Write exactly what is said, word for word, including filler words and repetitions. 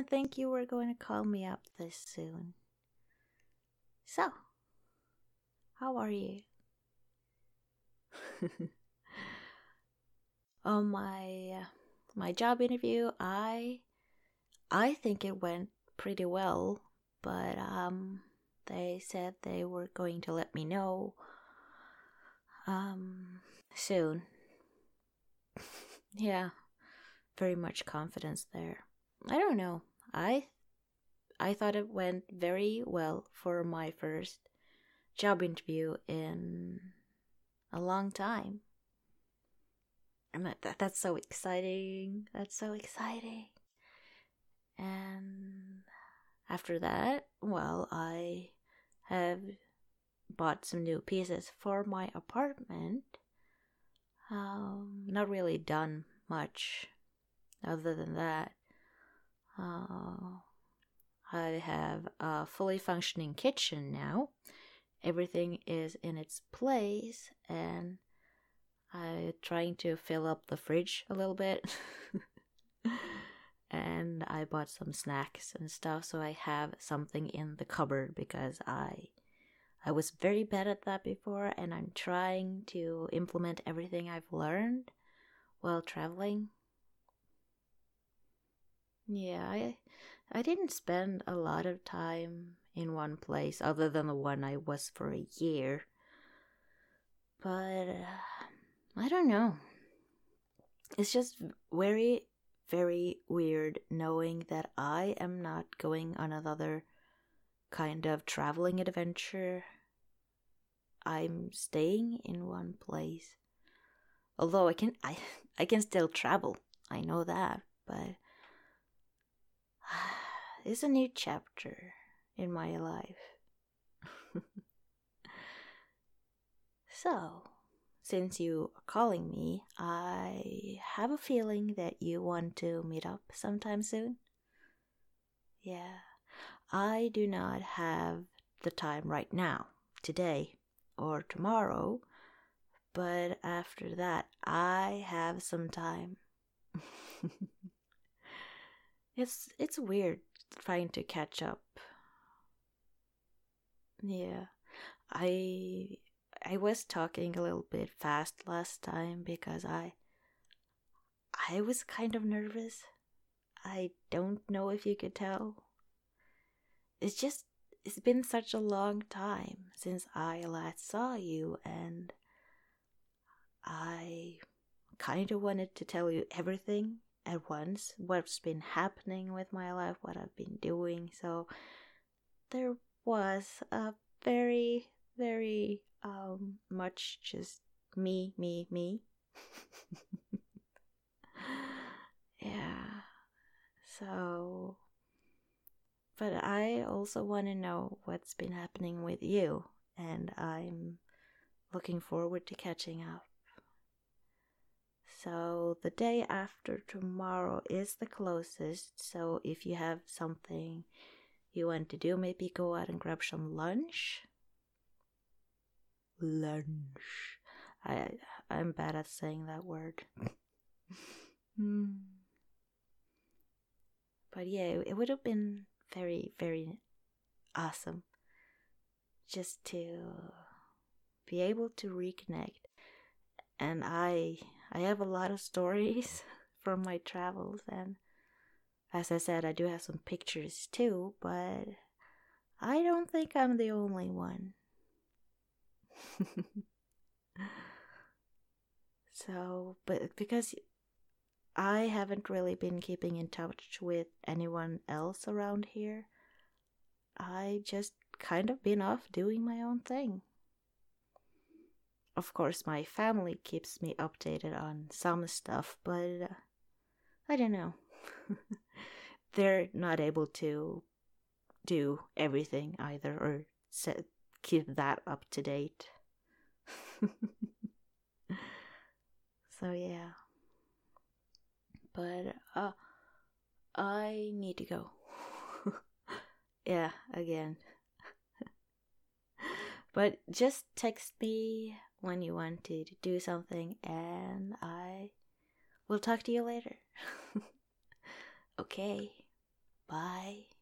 didn't think you were going to call me up this soon. So, how are you? On my uh, my job interview, I I think it went pretty well, but um they said they were going to let me know um soon. Yeah, very much confidence there. I don't know. I I thought it went very well for my first job interview in a long time. And that, that's so exciting. That's so exciting. And after that, well, I have bought some new pieces for my apartment. Um, not really done much other than that. Uh, I have a fully functioning kitchen now. Everything is in its place, and I'm trying to fill up the fridge a little bit. And I bought some snacks and stuff, so I have something in the cupboard because I I was very bad at that before, and I'm trying to implement everything I've learned while traveling. Yeah, I I didn't spend a lot of time in one place other than the one I was for a year. But uh, I don't know. It's just very, very weird knowing that I am not going on another kind of traveling adventure. I'm staying in one place. Although I can I I can still travel. I know that, but it's a new chapter in my life. So, since you are calling me, I have a feeling that you want to meet up sometime soon. Yeah, I do not have the time right now, today or tomorrow, but after that, I have some time. it's it's weird trying to catch up. Yeah, I I was talking a little bit fast last time because I I was kind of nervous. I don't know if you could tell. It's just it's been such a long time since I last saw you, and I kind of wanted to tell you everything at once, what's been happening with my life, what I've been doing. So there was a very, very um much just me, me, me. Yeah. So, but I also want to know what's been happening with you, and I'm looking forward to catching up. So the day after tomorrow is the closest, so if you have something you want to do, maybe go out and grab some lunch. Lunch. I I'm bad at saying that word. Hmm. But yeah, it would have been very, very awesome just to be able to reconnect. And I I have a lot of stories from my travels, and as I said, I do have some pictures too, but I don't think I'm the only one. So, but because I haven't really been keeping in touch with anyone else around here, I just kind of been off doing my own thing. Of course, my family keeps me updated on some stuff, but uh, I don't know. They're not able to do everything either, or set, keep that up to date. So yeah. But uh, I need to go. Yeah, again. But just text me when you want to do something, and I will talk to you later. Okay. Bye.